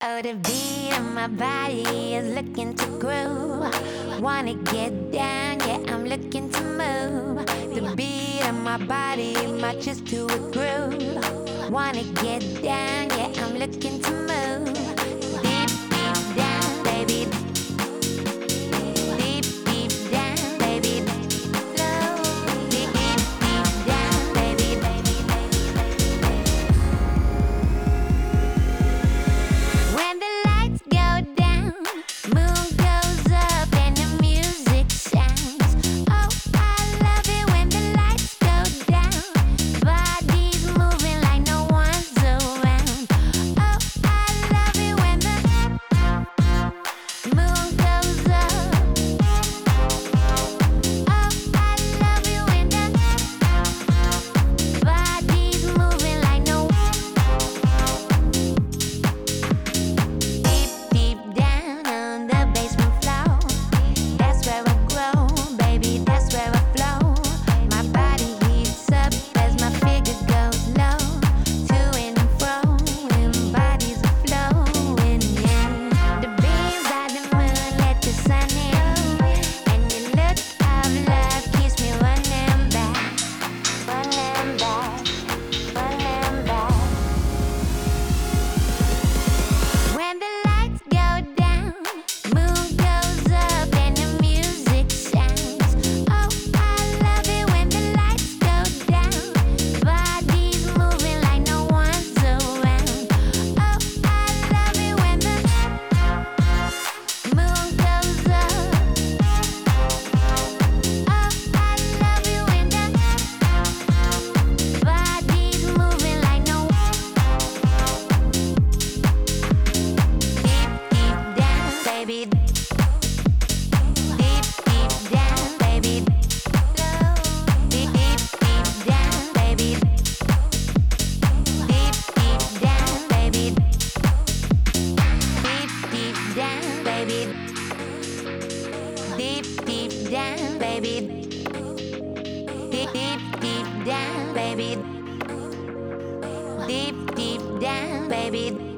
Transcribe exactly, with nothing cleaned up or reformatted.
Oh, the beat of my body is looking to groove. Wanna get down, yeah, I'm looking to move. The beat of my body matches to a groove. Wanna get down, yeah, I'm looking to move. Deep, deep down, baby. Deep, deep down, baby. Slow. Deep, deep, deep down, baby, baby, baby. When the lights go down, moon goes up and the music sounds. Oh, I love it when the lights go down. Bodies moving like no one's around. Oh, I love it when the moon goes up. Oh, I love it when the bodies moving like no. Deep, deep down on the basement floor. That's where I grow, baby, that's where I flow. My body heats up as my figure goes low. To and fro, and bodies are flowing, yeah. The beams of the moon let the sun in. And your look of love keeps me running back, running back, running back. When the lights go down, moon goes up and the music sounds. Oh, I love it when the lights go down. Bodies moving like no one's around. Oh, I love it when the moon goes up. Oh, I love it when the bodies moving like no. Deep, deep down, baby. Deep, deep down, baby. Slow. Deep, deep, deep down, baby. Deep, deep down, baby. Deep, deep down, baby. Deep, deep down, baby. Deep, deep, deep down, baby. Deep, deep down, baby.